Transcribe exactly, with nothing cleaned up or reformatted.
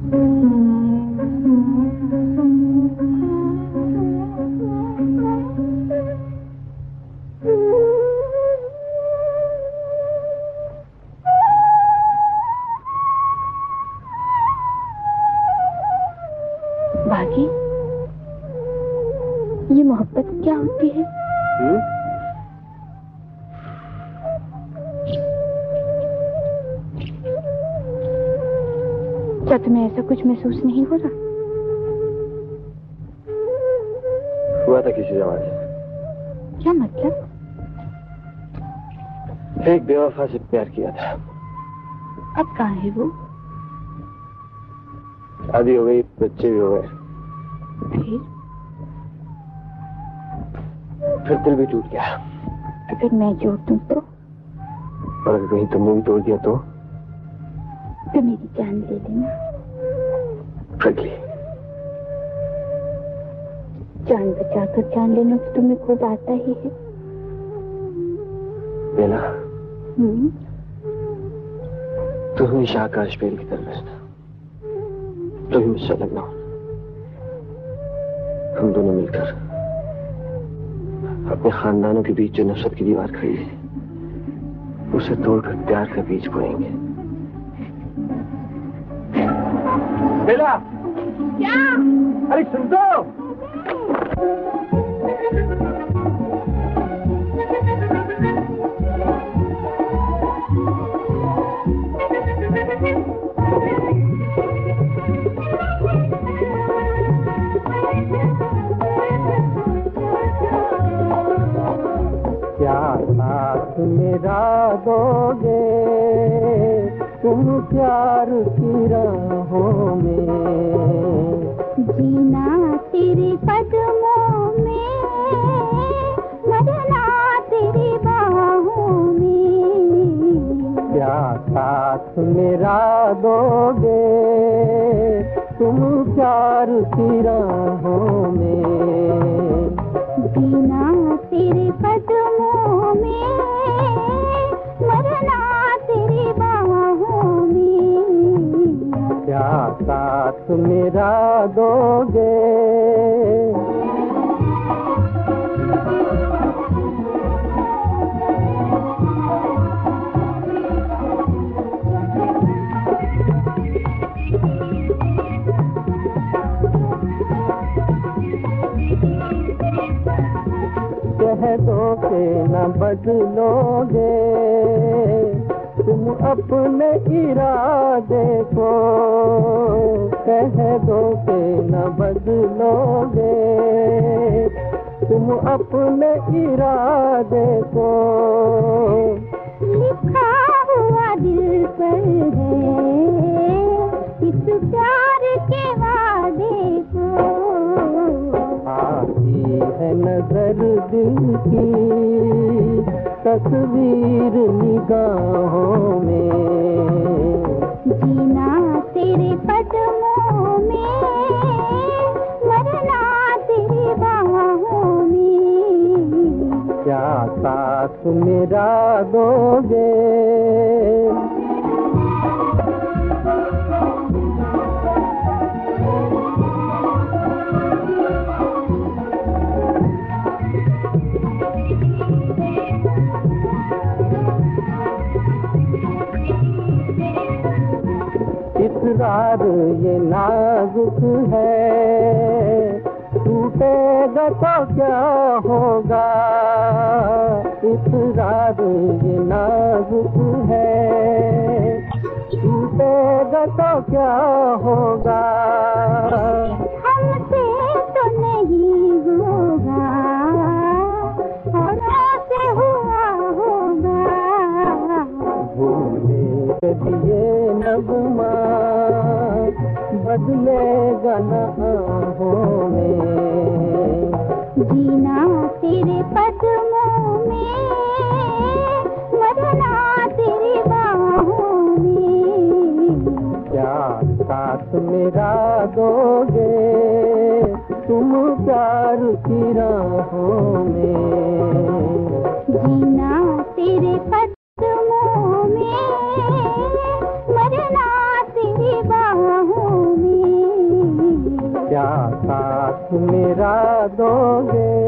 बाकी ये मोहब्बत क्या होती है? हुँ? क्या तुम्हें ऐसा कुछ महसूस नहीं हो रहा? हुआ था किसी जमाने। क्या मतलब? एक बेवफा से प्यार किया था। अब कहाँ है वो? शादी हो गई, बच्चे भी हो गए। फिर? फिर दिल भी टूट गया। अगर मैं जोड़ दूं तो? और अगर कहीं तुमने भी तोड़ दिया तो? तो मेरी जान दे देना। फ्रेंकली। जान बचाकर जान लेना तो तुम्हें खूब आता ही है। बेला। हम्म। तू हमेशा आकाश पेड़ की तरह रहना। तो भी मुझसे लगना हो। हम दोनों मिलकर अपने खानदानों के बीच जो नफरत की दीवार खड़ी है, उसे तोड़कर प्यार का बीज बोएंगे। बेला! क्या? अरे सुन तो! क्या साथ मेरा दोगे तुम प्यार की राहों में? जीना तेरे कदमों में, मरना तेरी बाहों में। क्या साथ मेरा दोगे तुम प्यार की राहों में? जीना तेरे कदमों में, मरना तेरी बाहों में। क्या साथ मेरा दोगे? कह दो के न बदलोगे तुम अपने इरादे को। कह दो के न बदलोगे तुम अपने इरादे को। लिखा हुआ दिल पर है इस प्यार के वादे को। आती है नजर दिल की तस्वीर निगाहों में। जीना तेरे कदमों में, मरना तेरी बाहों में। क्या साथ मेरा दोगे? इकरार ये नाजुक है, टूटेगा तो क्या होगा। इकरार ये नाजुक है, टूटेगा तो क्या होगा। हमसे तो नहीं होगा, औरों से हुआ होगा। भूले दिए नगमा बदलेगा न आहों में। जीना तेरे कदमों में, मरना तेरी बाहों में। क्या साथ मेरा दोगे तुम प्यार की राहों में? जीना तेरे कदमों में, मरना तेरी बाहों में। क्या साथ मेरा दोगे?